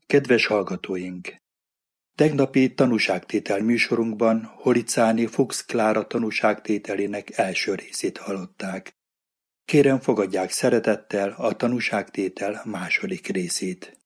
Kedves hallgatóink! Tegnapi tanúságtétel műsorunkban Horicáni Fuchs Klára tanúságtételének első részét hallották. Kérem, fogadják szeretettel a tanúságtétel második részét.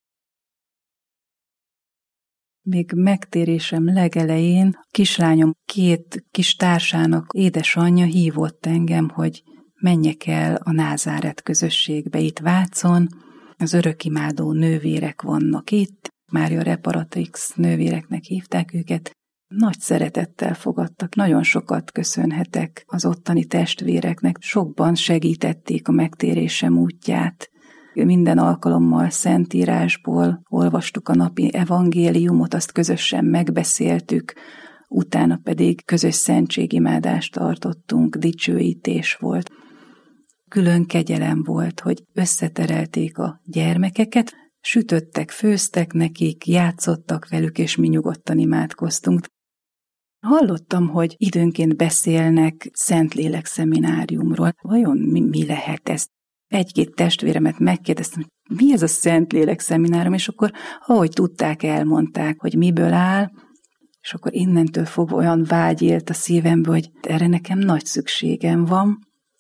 Még megtérésem legelején kislányom 2 kis társának édesanyja hívott engem, hogy menjek el a Názáret közösségbe itt Vácon. Az örökimádó nővérek vannak itt, Mária Reparatrix nővéreknek hívták őket. Nagy szeretettel fogadtak, nagyon sokat köszönhetek az ottani testvéreknek, sokban segítették a megtérésem útját. Minden alkalommal Szentírásból olvastuk a napi evangéliumot, azt közösen megbeszéltük, utána pedig közös szentségimádást tartottunk, dicsőítés volt. Külön kegyelem volt, hogy összeterelték a gyermekeket, sütöttek, főztek nekik, játszottak velük, és mi nyugodtan imádkoztunk. Hallottam, hogy időnként beszélnek Szentlélek szemináriumról. Vajon mi lehet ez? 1-2 testvéremet megkérdeztem, hogy mi ez a Szentlélek szeminárium, és akkor ahogy tudták, elmondták, hogy miből áll, és akkor innentől fogva olyan vágy élt a szívembe, hogy erre nekem nagy szükségem van.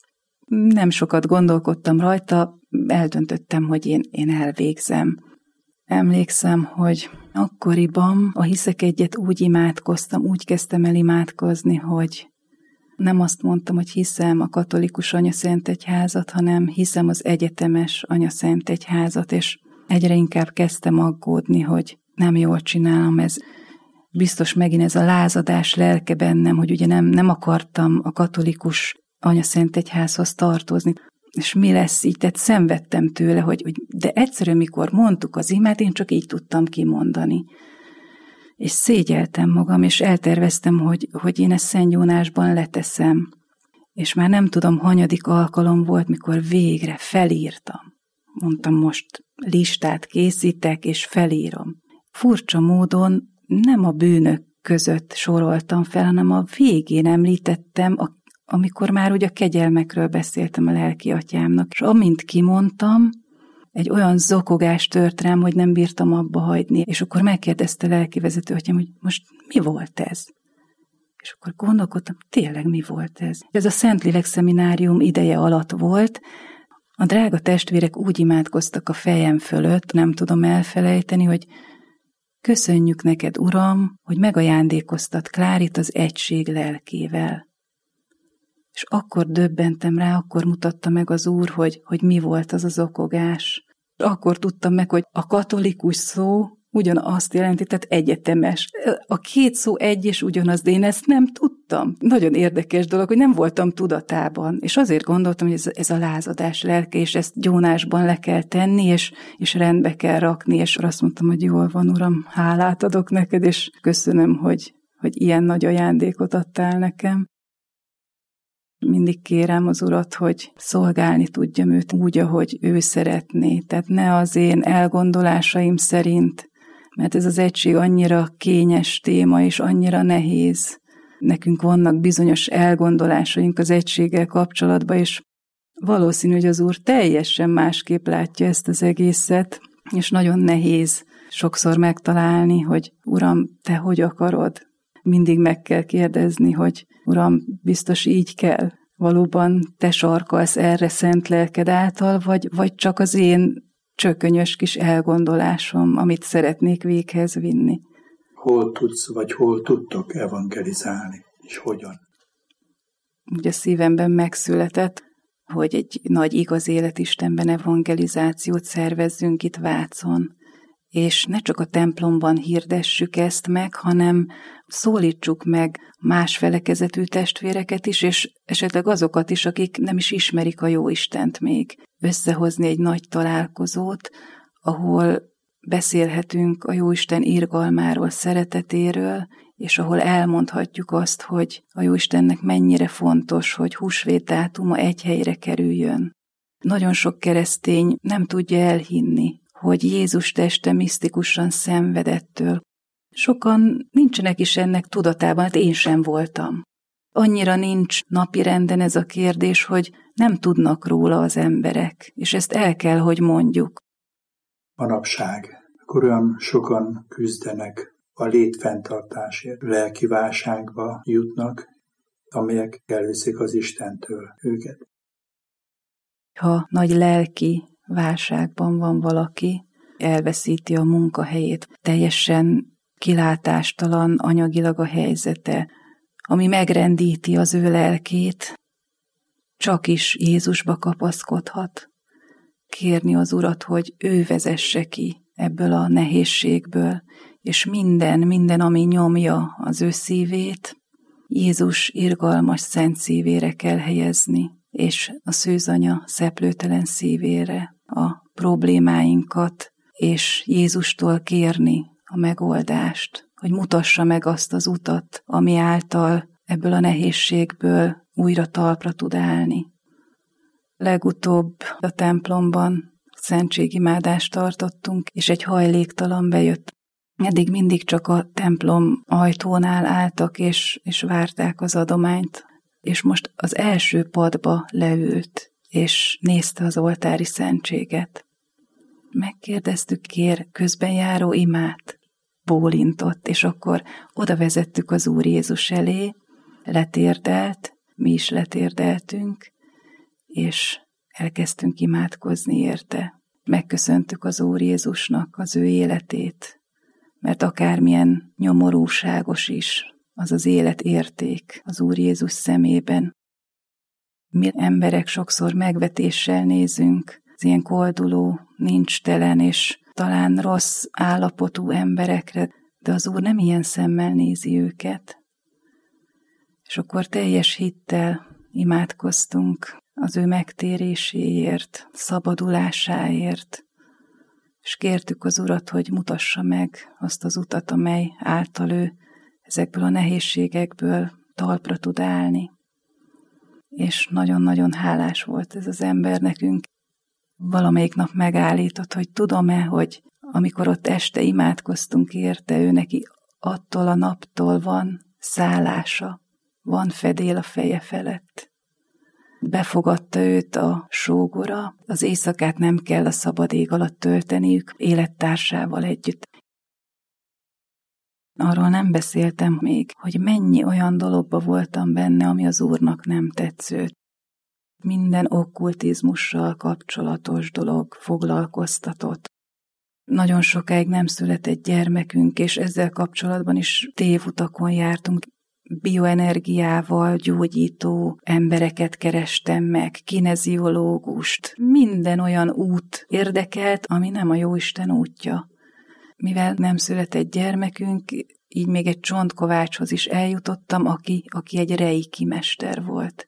Nem sokat gondolkodtam rajta, eldöntöttem, hogy én elvégzem. Emlékszem, hogy akkoriban a Hiszek Egyet úgy imádkoztam, úgy kezdtem el imádkozni, hogy nem azt mondtam, hogy hiszem a katolikus anyaszentegyházat, hanem hiszem az egyetemes anyaszentegyházat, és egyre inkább kezdtem aggódni, hogy nem jól csinálom, ez biztos megint ez a lázadás lelke bennem, hogy ugye nem akartam a katolikus anyaszentegyházhoz tartozni. És mi lesz így? Tehát szenvedtem tőle, hogy de egyszerűen, mikor mondtuk az imát, én csak így tudtam kimondani. És szégyeltem magam, és elterveztem, hogy én ezt Szentgyónásban leteszem. És már nem tudom, hanyadik alkalom volt, mikor végre felírtam. Mondtam, most listát készítek, és felírom. Furcsa módon nem a bűnök között soroltam fel, hanem a végén említettem, amikor már ugye a kegyelmekről beszéltem a lelki atyámnak, és amint kimondtam, egy olyan zokogás tört rám, hogy nem bírtam abba hagyni, és akkor megkérdezte a lelkivezető atyám, hogy most mi volt ez? És akkor gondolkodtam, tényleg mi volt ez? Ez a Szentlélek szeminárium ideje alatt volt, a drága testvérek úgy imádkoztak a fejem fölött, nem tudom elfelejteni, hogy köszönjük neked, Uram, hogy megajándékoztat Klárit az egység lelkével. És akkor döbbentem rá, akkor mutatta meg az Úr, hogy mi volt az a zokogás. És akkor tudtam meg, hogy a katolikus szó ugyanazt jelenti, tehát egyetemes. A 2 szó egy és ugyanaz, de én ezt nem tudtam. Nagyon érdekes dolog, hogy nem voltam tudatában. És azért gondoltam, hogy ez a lázadás lelke, és ezt gyónásban le kell tenni, és rendbe kell rakni, és azt mondtam, hogy jól van, Uram, hálát adok neked, és köszönöm, hogy ilyen nagy ajándékot adtál nekem. Mindig kérem az Urat, hogy szolgálni tudjam őt úgy, ahogy ő szeretné. Tehát ne az én elgondolásaim szerint, mert ez az egység annyira kényes téma, és annyira nehéz. Nekünk vannak bizonyos elgondolásaink az egységgel kapcsolatban, és valószínű, hogy az Úr teljesen másképp látja ezt az egészet, és nagyon nehéz sokszor megtalálni, hogy Uram, te hogy akarod? Mindig meg kell kérdezni, hogy Uram, biztos így kell? Valóban te sarkalsz erre szent lelked által, vagy csak az én csökönyös kis elgondolásom, amit szeretnék véghez vinni? Hol tudsz, vagy hol tudtok evangelizálni, és hogyan? Ugye a szívemben megszületett, hogy egy nagy igaz életistenben evangelizációt szervezzünk itt Vácon. És ne csak a templomban hirdessük ezt meg, hanem szólítsuk meg más felekezetű testvéreket is, és esetleg azokat is, akik nem is ismerik a Jóistent még. Összehozni egy nagy találkozót, ahol beszélhetünk a Jóisten irgalmáról, szeretetéről, és ahol elmondhatjuk azt, hogy a Jóistennek mennyire fontos, hogy húsvét dátuma egy helyre kerüljön. Nagyon sok keresztény nem tudja elhinni, hogy Jézus teste misztikusan szenvedettől. Sokan nincsenek is ennek tudatában, hát én sem voltam. Annyira nincs napirenden ez a kérdés, hogy nem tudnak róla az emberek, és ezt el kell, hogy mondjuk. Manapság akkor olyan sokan küzdenek a létfenntartásért, lelki válságba jutnak, amelyek elviszik az Istentől őket. Ha nagy lelki válságban van valaki, elveszíti a munkahelyét, teljesen kilátástalan anyagilag a helyzete, ami megrendíti az ő lelkét, csak is Jézusba kapaszkodhat. Kérni az Urat, hogy ő vezesse ki ebből a nehézségből, és minden, ami nyomja az ő szívét, Jézus irgalmas szent szívére kell helyezni, és a szűzanya szeplőtelen szívére a problémáinkat, és Jézustól kérni a megoldást, hogy mutassa meg azt az utat, ami által ebből a nehézségből újra talpra tud állni. Legutóbb a templomban szentségimádást tartottunk, és egy hajléktalan bejött. Eddig mindig csak a templom ajtónál álltak, és várták az adományt. És most az első padba leült, és nézte az oltári szentséget. Megkérdeztük, kér közben járó imát? Bólintott, és akkor oda vezettük az Úr Jézus elé, letérdelt, mi is letérdeltünk, és elkezdtünk imádkozni érte. Megköszöntük az Úr Jézusnak az ő életét, mert akármilyen nyomorúságos is, az az élet érték az Úr Jézus szemében. Mi emberek sokszor megvetéssel nézünk az ilyen kolduló, nincstelen és talán rossz állapotú emberekre, de az Úr nem ilyen szemmel nézi őket. És akkor teljes hittel imádkoztunk az ő megtéréséért, szabadulásáért, és kértük az Urat, hogy mutassa meg azt az utat, amely által ő ezekből a nehézségekből talpra tud állni. És nagyon-nagyon hálás volt ez az ember nekünk. Valamelyik nap megállított, hogy tudom-e, hogy amikor ott este imádkoztunk érte, ő neki attól a naptól van szállása, van fedél a feje felett. Befogadta őt a sógora, az éjszakát nem kell a szabad ég alatt tölteniük élettársával együtt. Arról nem beszéltem még, hogy mennyi olyan dologba voltam benne, ami az Úrnak nem tetsző. Minden okkultizmussal kapcsolatos dolog foglalkoztatott. Nagyon sokáig nem született gyermekünk, és ezzel kapcsolatban is tévutakon jártunk. Bioenergiával gyógyító embereket kerestem meg, kineziológust. Minden olyan út érdekelt, ami nem a Jóisten útja. Mivel nem született gyermekünk, így még egy csontkovácshoz is eljutottam, aki egy reiki mester volt.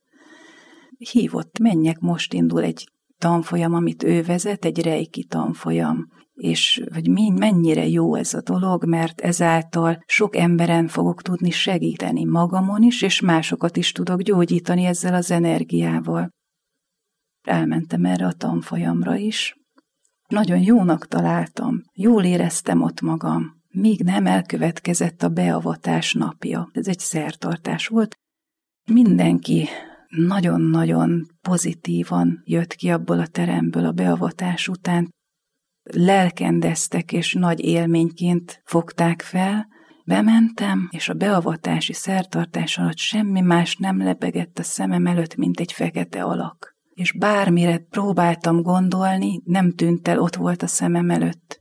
Hívott, menjek, most indul egy tanfolyam, amit ő vezet, egy reiki tanfolyam. És hogy mennyire jó ez a dolog, mert ezáltal sok emberen fogok tudni segíteni magamon is, és másokat is tudok gyógyítani ezzel az energiával. Elmentem erre a tanfolyamra is. Nagyon jónak találtam, jól éreztem ott magam, míg nem elkövetkezett a beavatás napja. Ez egy szertartás volt. Mindenki nagyon-nagyon pozitívan jött ki abból a teremből a beavatás után. Lelkendeztek és nagy élményként fogták fel. Bementem, és a beavatási szertartás alatt semmi más nem lebegett a szemem előtt, mint egy fekete alak. És bármire próbáltam gondolni, nem tűnt el, ott volt a szemem előtt.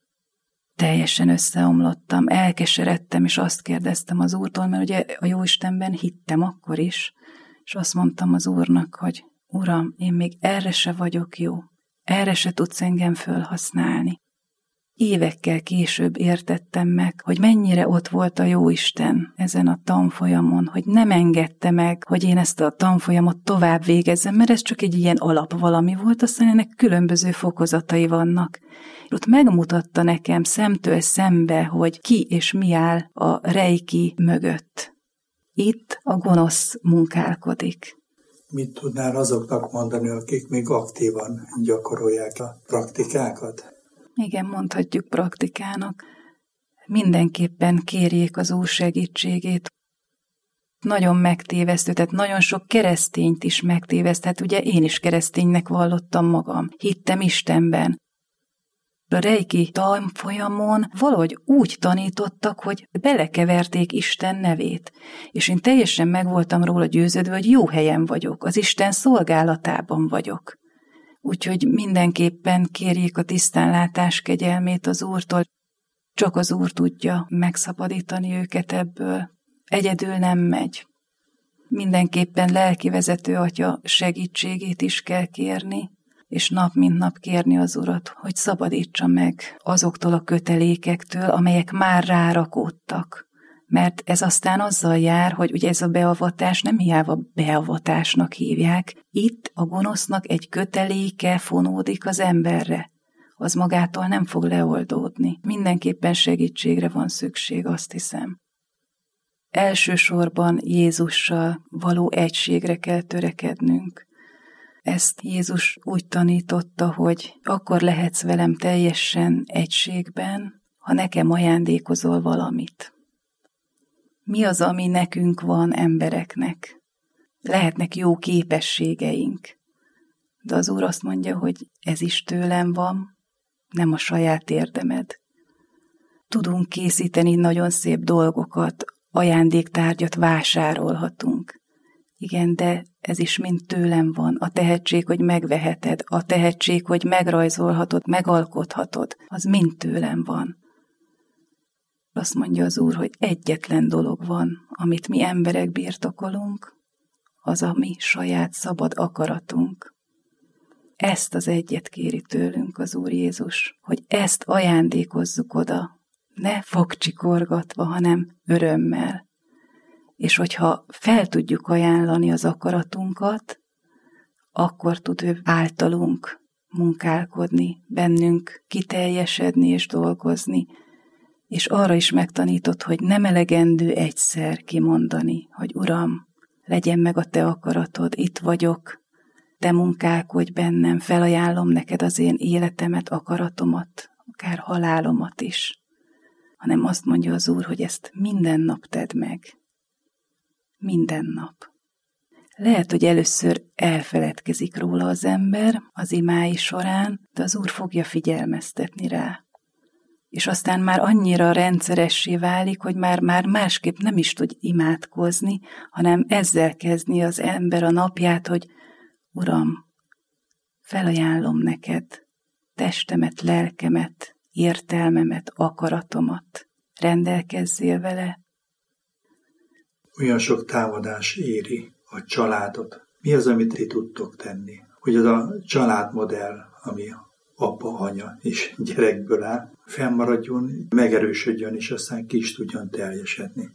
Teljesen összeomlottam, elkeseredtem, és azt kérdeztem az Úrtól, mert ugye a Jóistenben hittem akkor is, és azt mondtam az Úrnak, hogy Uram, én még erre se vagyok jó, erre se tudsz engem fölhasználni. Évekkel később értettem meg, hogy mennyire ott volt a Jóisten ezen a tanfolyamon, hogy nem engedte meg, hogy én ezt a tanfolyamot tovább végezzem, mert ez csak egy ilyen alap valami volt, aztán ennek különböző fokozatai vannak. Ott megmutatta nekem szemtől szembe, hogy ki és mi áll a reiki mögött. Itt a gonosz munkálkodik. Mit tudnál azoknak mondani, akik még aktívan gyakorolják a praktikákat? Igen, mondhatjuk praktikának. Mindenképpen kérjék az Úr segítségét. Nagyon megtévesztő, tehát nagyon sok keresztényt is megtévesztett. Ugye én is kereszténynek vallottam magam. Hittem Istenben. A reiki tanfolyamon valahogy úgy tanítottak, hogy belekeverték Isten nevét. És én teljesen meg voltam róla győződve, hogy jó helyen vagyok, az Isten szolgálatában vagyok. Úgyhogy mindenképpen kérjék a tisztánlátás kegyelmét az Úrtól. Csak az Úr tudja megszabadítani őket ebből. Egyedül nem megy. Mindenképpen lelkivezető atya segítségét is kell kérni, és nap mint nap kérni az Urat, hogy szabadítsa meg azoktól a kötelékektől, amelyek már rárakódtak. Mert ez aztán azzal jár, hogy ugye ez a beavatás nem hiába beavatásnak hívják, itt a gonosznak egy köteléke fonódik az emberre. Az magától nem fog leoldódni. Mindenképpen segítségre van szükség, azt hiszem. Elsősorban Jézussal való egységre kell törekednünk. Ezt Jézus úgy tanította, hogy akkor lehetsz velem teljesen egységben, ha nekem ajándékozol valamit. Mi az, ami nekünk van embereknek? Lehetnek jó képességeink, de az Úr azt mondja, hogy ez is tőlem van, nem a saját érdemed. Tudunk készíteni nagyon szép dolgokat, ajándéktárgyat vásárolhatunk. Igen, de ez is mind tőlem van. A tehetség, hogy megveheted, a tehetség, hogy megrajzolhatod, megalkothatod, az mind tőlem van. Azt mondja az Úr, hogy egyetlen dolog van, amit mi emberek birtokolunk, az a mi saját szabad akaratunk. Ezt az egyet kéri tőlünk az Úr Jézus, hogy ezt ajándékozzuk oda, ne fogcsikorgatva, hanem örömmel. És hogyha fel tudjuk ajánlani az akaratunkat, akkor tud ő általunk munkálkodni, bennünk kiteljesedni és dolgozni, és arra is megtanított, hogy nem elegendő egyszer kimondani, hogy Uram, legyen meg a te akaratod, itt vagyok, te munkálkodj bennem, felajánlom neked az én életemet, akaratomat, akár halálomat is. Hanem azt mondja az Úr, hogy ezt minden nap tedd meg. Minden nap. Lehet, hogy először elfeledkezik róla az ember az imái során, de az Úr fogja figyelmeztetni rá. És aztán már annyira rendszeressé válik, hogy már másképp nem is tud imádkozni, hanem ezzel kezdi az ember a napját, hogy Uram, felajánlom neked testemet, lelkemet, értelmemet, akaratomat. Rendelkezzél vele. Olyan sok támadás éri a családot. Mi az, amit ti tudtok tenni? Hogy az a családmodell, ami apa, anya és gyerekből áll, fennmaradjon, megerősödjön, és aztán ki is tudjon teljesedni.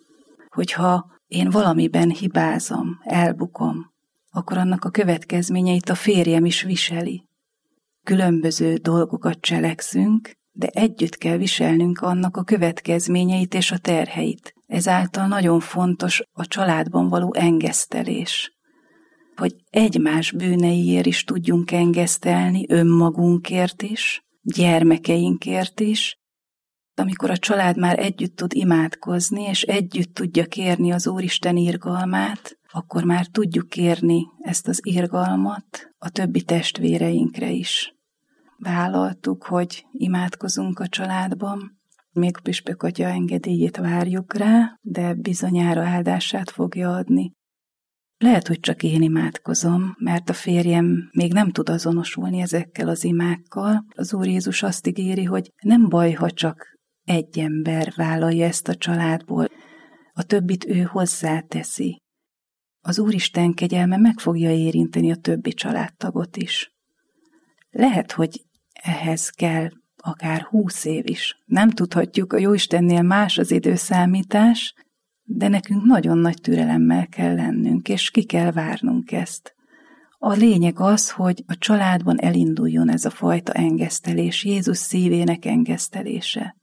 Hogyha én valamiben hibázom, elbukom, akkor annak a következményeit a férjem is viseli. Különböző dolgokat cselekszünk, de együtt kell viselnünk annak a következményeit és a terheit. Ezáltal nagyon fontos a családban való engesztelés. Hogy egymás bűneiért is tudjunk engesztelni, önmagunkért is, gyermekeinkért is. Amikor a család már együtt tud imádkozni, és együtt tudja kérni az Úristen irgalmát, akkor már tudjuk kérni ezt az irgalmat a többi testvéreinkre is. Vállaltuk, hogy imádkozunk a családban, még püspök atya engedélyét várjuk rá, de bizonyára áldását fogja adni. Lehet, hogy csak én imádkozom, mert a férjem még nem tud azonosulni ezekkel az imákkal. Az Úr Jézus azt ígéri, hogy nem baj, ha csak egy ember vállalja ezt a családból, a többit ő hozzáteszi. Az Úristen kegyelme meg fogja érinteni a többi családtagot is. Lehet, hogy ehhez kell akár 20 év is. Nem tudhatjuk, a Jóistennél más az időszámítás, de nekünk nagyon nagy türelemmel kell lennünk, és ki kell várnunk ezt. A lényeg az, hogy a családban elinduljon ez a fajta engesztelés, Jézus szívének engesztelése.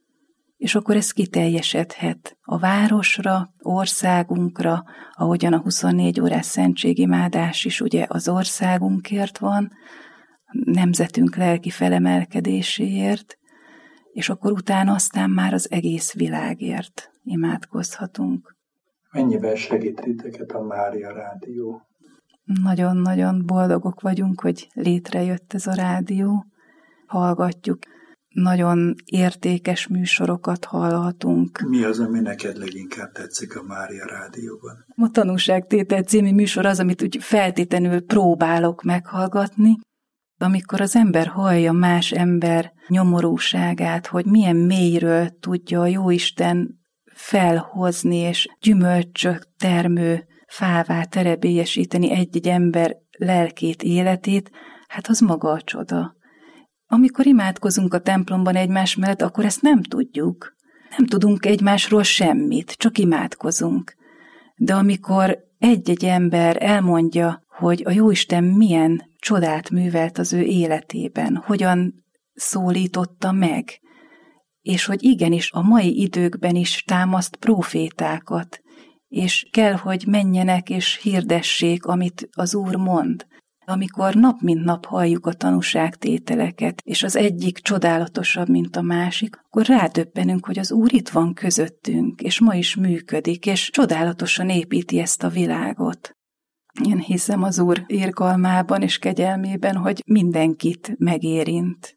És akkor ez kiteljesedhet a városra, országunkra, ahogyan a 24 órás szentségimádás is ugye az országunkért van, nemzetünk lelki felemelkedéséért, és akkor utána aztán már az egész világért imádkozhatunk. Mennyivel segít titeket a Mária Rádió? Nagyon-nagyon boldogok vagyunk, hogy létrejött ez a rádió. hallgatjuk. Nagyon értékes műsorokat hallhatunk. Mi az, ami neked leginkább tetszik a Mária Rádióban? A Tanúságtétel című műsor az, amit úgy feltétlenül próbálok meghallgatni. Amikor az ember hallja más ember nyomorúságát, hogy milyen mélyről tudja a Jóisten felhozni és gyümölcsök termő fává terebélyesíteni egy-egy ember lelkét, életét, hát az maga a csoda. Amikor imádkozunk a templomban egymás mellett, akkor ezt nem tudjuk. Nem tudunk egymásról semmit, csak imádkozunk. De amikor egy-egy ember elmondja, hogy a Jóisten milyen csodát művelt az ő életében, hogyan szólította meg, és hogy igenis a mai időkben is támaszt prófétákat, és kell, hogy menjenek és hirdessék, amit az Úr mond. Amikor nap mint nap halljuk a tanúságtételeket, és az egyik csodálatosabb, mint a másik, akkor rádöbbenünk, hogy az Úr itt van közöttünk, és ma is működik, és csodálatosan építi ezt a világot. Én hiszem az Úr irgalmában és kegyelmében, hogy mindenkit megérint.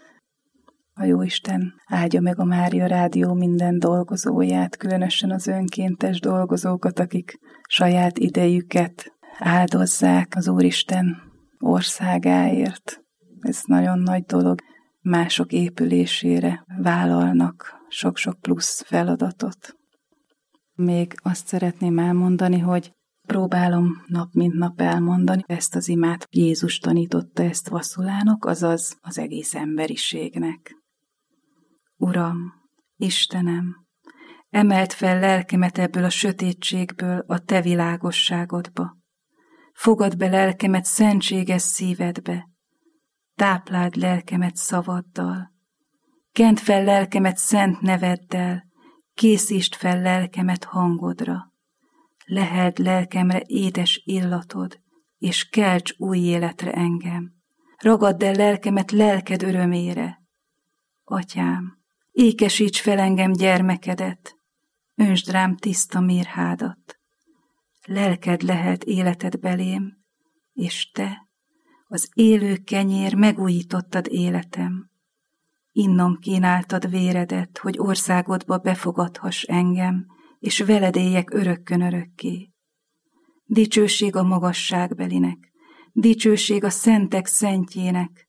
A Jóisten áldja meg a Mária Rádió minden dolgozóját, különösen az önkéntes dolgozókat, akik saját idejüket áldozzák az Úristen országáért. Ez nagyon nagy dolog. Mások épülésére vállalnak sok-sok plusz feladatot. Még azt szeretném elmondani, hogy próbálom nap mint nap elmondani ezt az imát. Jézus tanította ezt Vasszulának, azaz az egész emberiségnek. Uram, Istenem, emeld fel lelkemet ebből a sötétségből a te világosságodba. Fogad be lelkemet szentséges szívedbe, tápláld lelkemet szavaddal. Kend fel lelkemet szent neveddel, készítsd fel lelkemet hangodra. Leheld lelkemre édes illatod, és kelts új életre engem. Ragadd el lelkemet lelked örömére. Atyám, ékesíts fel engem gyermekedet, öntsd rám tiszta mérhádat. Lelked lehelt életed belém, és te, az élő kenyér, megújítottad életem. Innom kínáltad véredet, hogy országodba befogadhass engem, és veled éljek örökkön örökké. Dicsőség a magasságbelinek, dicsőség a szentek szentjének.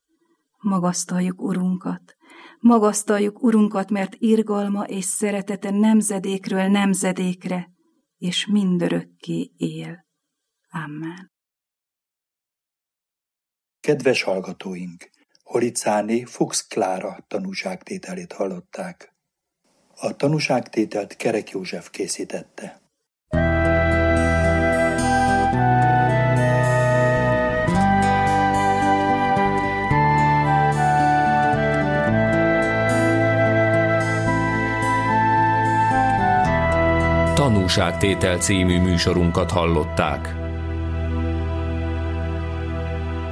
Magasztaljuk Urunkat, mert irgalma és szeretete nemzedékről nemzedékre, és mindörökké él. Amen. Kedves hallgatóink! Horicáné Fuchs Klára tanúságtételét hallották. A tanúságtételt Kerek József készítette. Tanúságtétel című műsorunkat hallották.